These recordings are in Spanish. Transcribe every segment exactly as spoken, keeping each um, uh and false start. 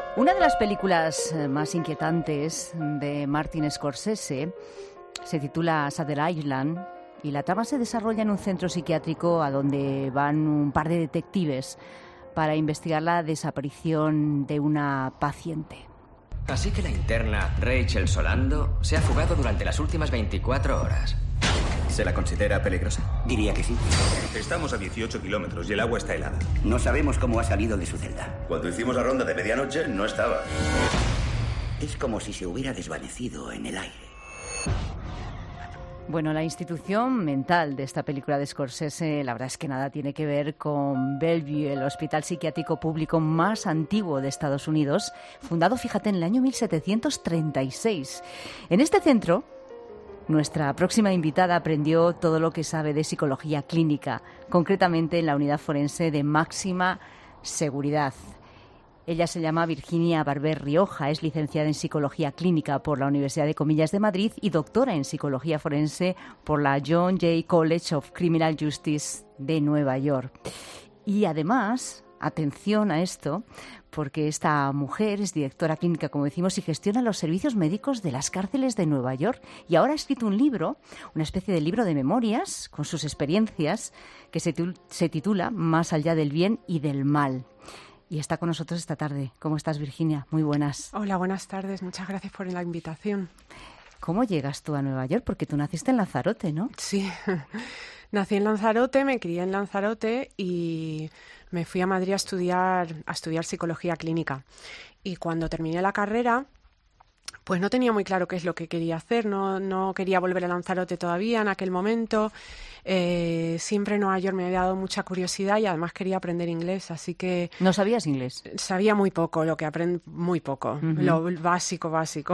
Una de las películas más inquietantes de Martin Scorsese se titula Shutter Island y la trama se desarrolla en un centro psiquiátrico a donde van un par de detectives para investigar la desaparición de una paciente. Así que la interna Rachel Solando se ha fugado durante las últimas veinticuatro horas. ¿Se la considera peligrosa? Diría que sí. Estamos a dieciocho kilómetros y el agua está helada. No sabemos cómo ha salido de su celda. Cuando hicimos la ronda de medianoche, no estaba. Es como si se hubiera desvanecido en el aire. Bueno, la institución mental de esta película de Scorsese, la verdad es que nada tiene que ver con Bellevue, el hospital psiquiátrico público más antiguo de Estados Unidos, fundado, fíjate, en el año mil setecientos treinta y seis. En este centro, nuestra próxima invitada aprendió todo lo que sabe de psicología clínica, concretamente en la unidad forense de máxima seguridad. Ella se llama Virginia Barber Rioja, es licenciada en Psicología Clínica por la Universidad de Comillas de Madrid y doctora en Psicología Forense por la John Jay College of Criminal Justice de Nueva York. Y además, atención a esto, porque esta mujer es directora clínica, como decimos, y gestiona los servicios médicos de las cárceles de Nueva York. Y ahora ha escrito un libro, una especie de libro de memorias con sus experiencias, que se, se titula Más allá del bien y del mal. Y está con nosotros esta tarde. ¿Cómo estás, Virginia? Muy buenas. Hola, buenas tardes. Muchas gracias por la invitación. ¿Cómo llegas tú a Nueva York? Porque tú naciste en Lanzarote, ¿no? Sí, nací en Lanzarote, me crié en Lanzarote y me fui a Madrid a estudiar, a estudiar psicología clínica. Y cuando terminé la carrera, pues no tenía muy claro qué es lo que quería hacer, no, no quería volver a Lanzarote todavía en aquel momento. Eh, siempre Nueva York me había dado mucha curiosidad y además quería aprender inglés, así que... ¿No sabías inglés? Sabía muy poco, lo que aprendí, muy poco, Uh-huh. lo básico, básico.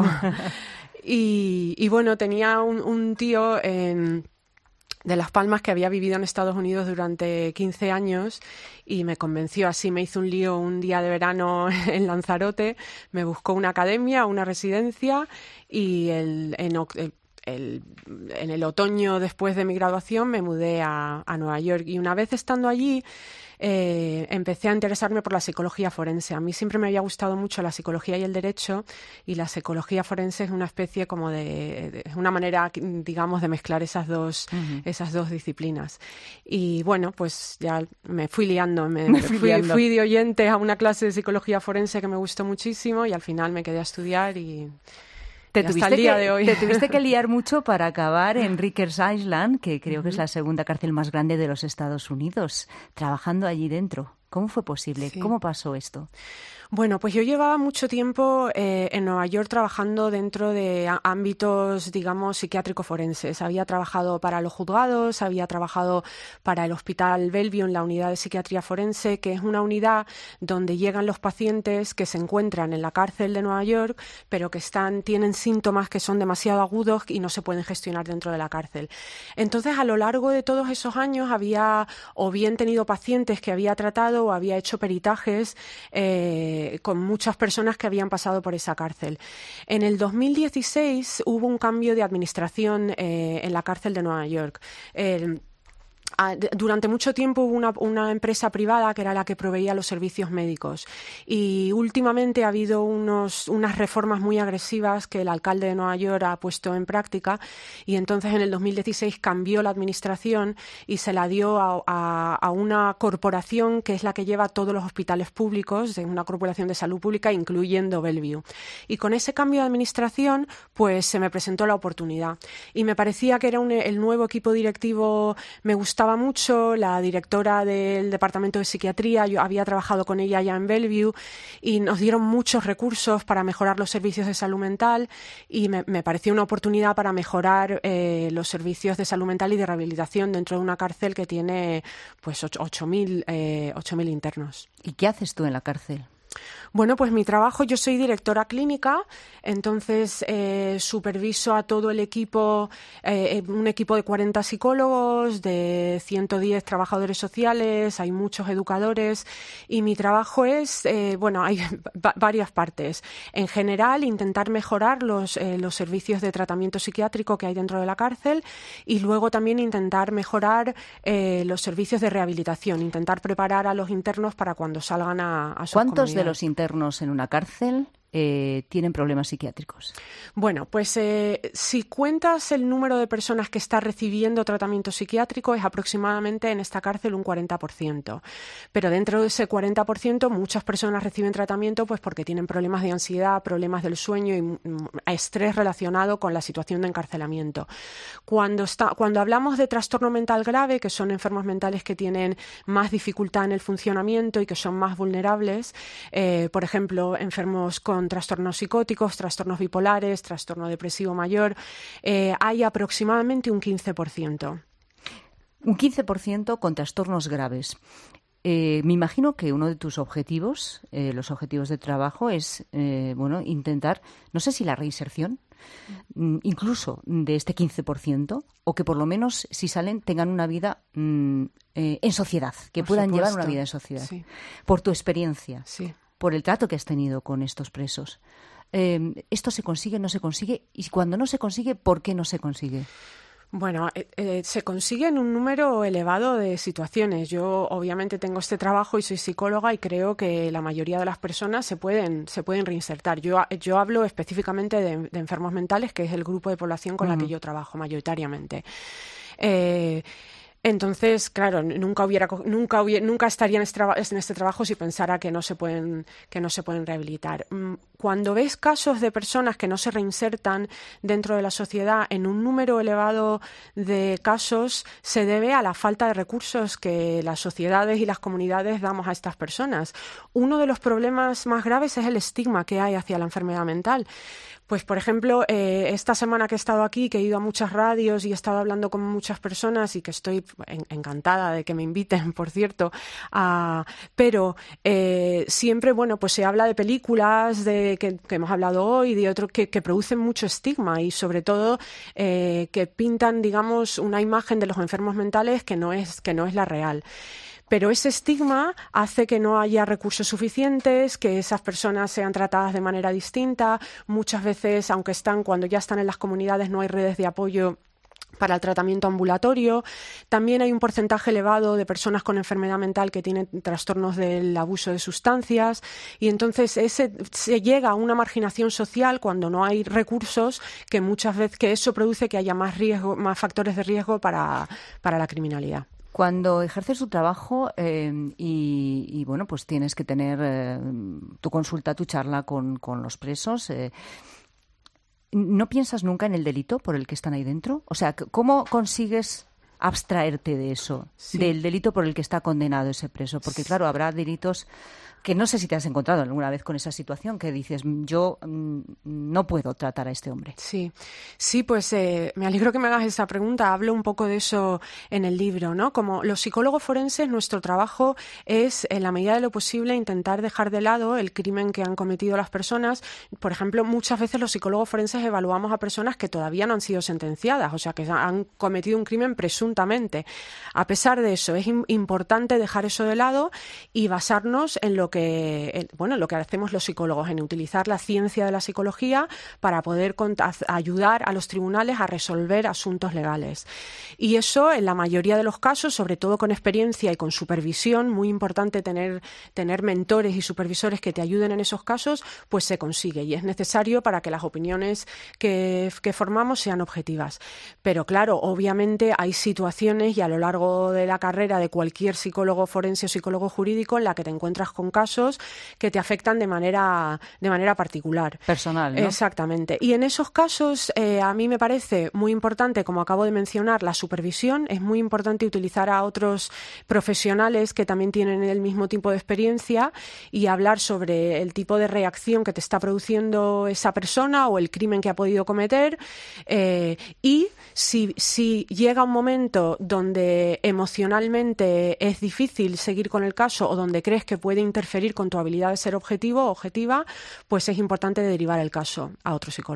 y, y bueno, tenía un, un tío en... de Las Palmas que había vivido en Estados Unidos durante quince años y me convenció así, me hizo un lío un día de verano en Lanzarote, me buscó una academia, una residencia y el, en, el, el, en el otoño después de mi graduación me mudé a, a Nueva York y una vez estando allí Eh, empecé a interesarme por la psicología forense. A mí siempre me había gustado mucho la psicología y el derecho y la psicología forense es una especie como de, de una manera, digamos, de mezclar esas dos, uh-huh. esas dos disciplinas. Y bueno, pues ya me fui liando, me, me fui, fui, fui de oyente a una clase de psicología forense que me gustó muchísimo y al final me quedé a estudiar y... Te tuviste, el día que, de hoy. te tuviste que liar mucho para acabar en Rikers Island, que creo uh-huh. que es la segunda cárcel más grande de los Estados Unidos, trabajando allí dentro. ¿Cómo fue posible? Sí. ¿Cómo pasó esto? Bueno, pues yo llevaba mucho tiempo eh, en Nueva York trabajando dentro de á- ámbitos, digamos, psiquiátrico-forenses. Había trabajado para los juzgados, había trabajado para el Hospital Bellevue en la unidad de psiquiatría forense, que es una unidad donde llegan los pacientes que se encuentran en la cárcel de Nueva York, pero que están, tienen síntomas que son demasiado agudos y no se pueden gestionar dentro de la cárcel. Entonces, a lo largo de todos esos años había o bien tenido pacientes que había tratado o había hecho peritajes eh, con muchas personas que habían pasado por esa cárcel. En el dos mil dieciséis hubo un cambio de administración eh, en la cárcel de Nueva York. Eh, Durante mucho tiempo hubo una, una empresa privada que era la que proveía los servicios médicos y últimamente ha habido unos, unas reformas muy agresivas que el alcalde de Nueva York ha puesto en práctica y entonces en el dos mil dieciséis cambió la administración y se la dio a, a, a una corporación que es la que lleva todos los hospitales públicos, una corporación de salud pública incluyendo Bellevue. Y con ese cambio de administración pues se me presentó la oportunidad y me parecía que era un, el nuevo equipo directivo, me gustaba mucho, la directora del departamento de psiquiatría, yo había trabajado con ella ya en Bellevue y nos dieron muchos recursos para mejorar los servicios de salud mental y me, me pareció una oportunidad para mejorar eh, los servicios de salud mental y de rehabilitación dentro de una cárcel que tiene pues ocho mil eh, internos. ¿Y qué haces tú en la cárcel? Bueno, pues mi trabajo, yo soy directora clínica, entonces eh, superviso a todo el equipo, eh, un equipo de cuarenta psicólogos, de ciento diez trabajadores sociales, hay muchos educadores y mi trabajo es, eh, bueno, hay va- varias partes. En general, intentar mejorar los, eh, los servicios de tratamiento psiquiátrico que hay dentro de la cárcel y luego también intentar mejorar eh, los servicios de rehabilitación, intentar preparar a los internos para cuando salgan a, a sus ¿Cuántos comunidades. de los internos en una cárcel eh, tienen problemas psiquiátricos? Bueno, pues eh, si cuentas el número de personas que está recibiendo tratamiento psiquiátrico, es aproximadamente en esta cárcel un cuarenta por ciento. Pero dentro de ese cuarenta por ciento muchas personas reciben tratamiento pues porque tienen problemas de ansiedad, problemas del sueño y mm, estrés relacionado con la situación de encarcelamiento. Cuando, está, cuando hablamos de trastorno mental grave, que son enfermos mentales que tienen más dificultad en el funcionamiento y que son más vulnerables, eh, por ejemplo, enfermos con trastornos psicóticos, trastornos bipolares, trastorno depresivo mayor, eh, hay aproximadamente un quince por ciento. Un quince por ciento con trastornos graves. Eh, me imagino que uno de tus objetivos, eh, los objetivos de trabajo, es eh, bueno, intentar, no sé si la reinserción, mm, incluso de este quince por ciento, o que por lo menos, si salen, tengan una vida mm, eh, en sociedad, que Por puedan supuesto. llevar una vida en sociedad. Sí. Por tu experiencia. Sí. Por el trato que has tenido con estos presos. Eh, ¿Esto se consigue, no se consigue? Y cuando no se consigue, ¿por qué no se consigue? Bueno, eh, eh, se consigue en un número elevado de situaciones. Yo obviamente tengo este trabajo y soy psicóloga y creo que la mayoría de las personas se pueden, se pueden reinsertar. Yo, yo hablo específicamente de, de enfermos mentales, que es el grupo de población con uh-huh. la que yo trabajo mayoritariamente. Eh, Entonces, claro, nunca hubiera, nunca hubiera, nunca estaría en este, en este trabajo si pensara que no se pueden, que no se pueden rehabilitar. Cuando ves casos de personas que no se reinsertan dentro de la sociedad, en un número elevado de casos se debe a la falta de recursos que las sociedades y las comunidades damos a estas personas. Uno de los problemas más graves es el estigma que hay hacia la enfermedad mental. Pues, por ejemplo, eh, esta semana que he estado aquí, que he ido a muchas radios y he estado hablando con muchas personas y que estoy en, encantada de que me inviten, por cierto, a, pero eh, siempre, bueno, pues se habla de películas de que, que hemos hablado hoy, de otros que, que producen mucho estigma y, sobre todo, eh, que pintan, digamos, una imagen de los enfermos mentales que no es, que no es la real. Pero ese estigma hace que no haya recursos suficientes, que esas personas sean tratadas de manera distinta. Muchas veces, aunque están, cuando ya están en las comunidades, no hay redes de apoyo para el tratamiento ambulatorio. También hay un porcentaje elevado de personas con enfermedad mental que tienen trastornos del abuso de sustancias y entonces ese, se llega a una marginación social cuando no hay recursos, que muchas veces que eso produce que haya más riesgo, más factores de riesgo para, para la criminalidad. Cuando ejerces tu trabajo eh, y, y, bueno, pues tienes que tener eh, tu consulta, tu charla con, con los presos, eh, ¿no piensas nunca en el delito por el que están ahí dentro? O sea, ¿cómo consigues abstraerte de eso, sí. del delito por el que está condenado ese preso? Porque, claro, habrá delitos que no sé si te has encontrado alguna vez con esa situación que dices, yo mm, no puedo tratar a este hombre. Sí, sí, pues eh, me alegro que me hagas esa pregunta. Hablo un poco de eso en el libro, ¿no? Como los psicólogos forenses, nuestro trabajo es, en la medida de lo posible, intentar dejar de lado el crimen que han cometido las personas. Por ejemplo, muchas veces los psicólogos forenses evaluamos a personas que todavía no han sido sentenciadas, o sea, que han cometido un crimen presuntamente. A pesar de eso, es importante dejar eso de lado y basarnos en lo que Que, bueno, lo que hacemos los psicólogos, en utilizar la ciencia de la psicología para poder ayudar a los tribunales a resolver asuntos legales. Y eso, en la mayoría de los casos, sobre todo con experiencia y con supervisión, muy importante tener, tener mentores y supervisores que te ayuden en esos casos, pues se consigue y es necesario para que las opiniones que, que formamos sean objetivas. Pero claro, obviamente hay situaciones y a lo largo de la carrera de cualquier psicólogo forense o psicólogo jurídico en la que te encuentras con casos que te afectan de manera, de manera particular. Personal, ¿no? Exactamente. Y en esos casos eh, a mí me parece muy importante, como acabo de mencionar, la supervisión. Es muy importante utilizar a otros profesionales que también tienen el mismo tipo de experiencia y hablar sobre el tipo de reacción que te está produciendo esa persona o el crimen que ha podido cometer. Eh, y si, si llega un momento donde emocionalmente es difícil seguir con el caso o donde crees que puede interferir con tu habilidad de ser objetivo o objetiva, pues es importante derivar el caso a otro psicólogo.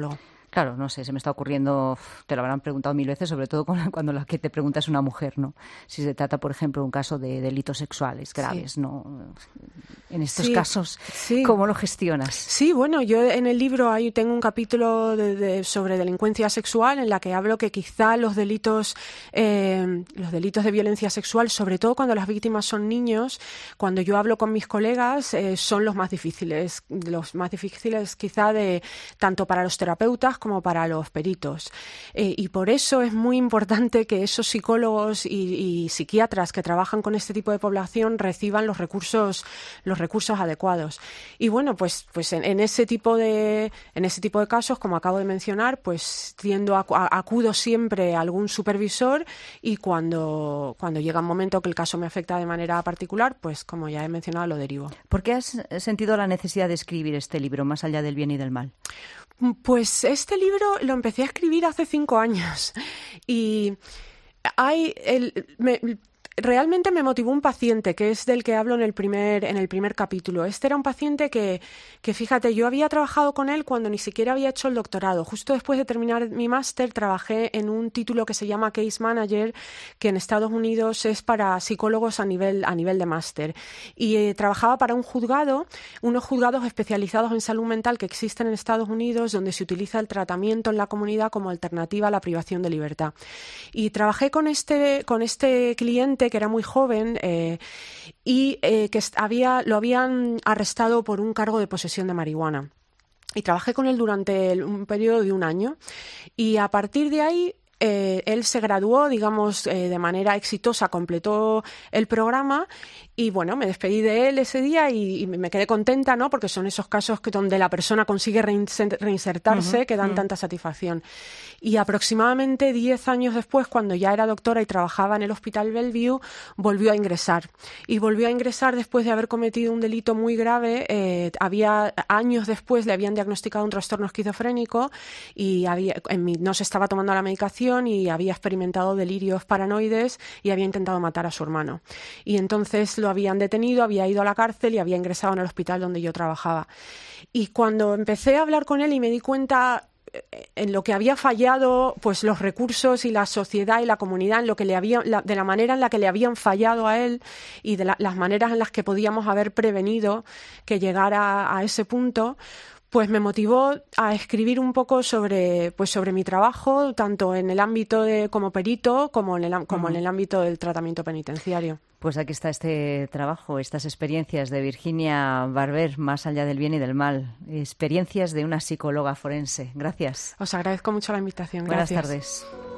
Claro, no sé, se me está ocurriendo, te lo habrán preguntado mil veces, sobre todo cuando la que te pregunta es una mujer, ¿no? Si se trata, por ejemplo, de un caso de delitos sexuales graves, sí. ¿no? En estos sí, casos, sí. ¿cómo lo gestionas? Sí, bueno, yo en el libro ahí tengo un capítulo de, de, sobre delincuencia sexual en la que hablo que quizá los delitos, eh, los delitos de violencia sexual, sobre todo cuando las víctimas son niños, cuando yo hablo con mis colegas, eh, son los más difíciles, los más difíciles quizá de tanto para los terapeutas como para los peritos. Eh, y por eso es muy importante que esos psicólogos y, y psiquiatras que trabajan con este tipo de población reciban los recursos, los recursos adecuados. Y bueno, pues, pues en, en ese tipo de, en ese tipo de casos, como acabo de mencionar, pues tiendo a, a, acudo siempre a algún supervisor y cuando, cuando llega un momento que el caso me afecta de manera particular, pues como ya he mencionado, lo derivo. ¿Por qué has sentido la necesidad de escribir este libro, Más allá del bien y del mal? Pues este libro lo empecé a escribir hace cinco años y hay el, me, realmente me motivó un paciente que es del que hablo en el primer en el primer capítulo. Este era un paciente que, que fíjate, yo había trabajado con él cuando ni siquiera había hecho el doctorado. Justo después de terminar mi máster trabajé en un título que se llama Case Manager, que en Estados Unidos es para psicólogos a nivel a nivel de máster. Y eh, trabajaba para un juzgado, unos juzgados especializados en salud mental que existen en Estados Unidos, donde se utiliza el tratamiento en la comunidad como alternativa a la privación de libertad. Y trabajé con este con este cliente que era muy joven eh, y eh, que había, lo habían arrestado por un cargo de posesión de marihuana. Y trabajé con él durante el, un periodo de un año y a partir de ahí eh, él se graduó, digamos, eh, de manera exitosa, completó el programa y bueno, me despedí de él ese día y, y me quedé contenta, ¿no? Porque son esos casos que donde la persona consigue reinsertarse uh-huh, que dan uh-huh. tanta satisfacción. Y aproximadamente diez años después, cuando ya era doctora y trabajaba en el Hospital Bellevue, volvió a ingresar. Y volvió a ingresar después de haber cometido un delito muy grave. Eh, había años después le habían diagnosticado un trastorno esquizofrénico y había, en mi, no se estaba tomando la medicación y había experimentado delirios paranoides y había intentado matar a su hermano. Y entonces lo habían detenido, había ido a la cárcel y había ingresado en el hospital donde yo trabajaba. Y cuando empecé a hablar con él y me di cuenta en lo que había fallado, pues los recursos y la sociedad y la comunidad, en lo que le había, la, de la manera en la que le habían fallado a él y de la, las maneras en las que podíamos haber prevenido que llegara a ese punto, pues me motivó a escribir un poco sobre, pues sobre mi trabajo, tanto en el ámbito de como perito como en el, como uh-huh. en el ámbito del tratamiento penitenciario. Pues aquí está este trabajo, estas experiencias de Virginia Barber, Más allá del bien y del mal. Experiencias de una psicóloga forense. Gracias. Os agradezco mucho la invitación. Buenas Gracias. tardes.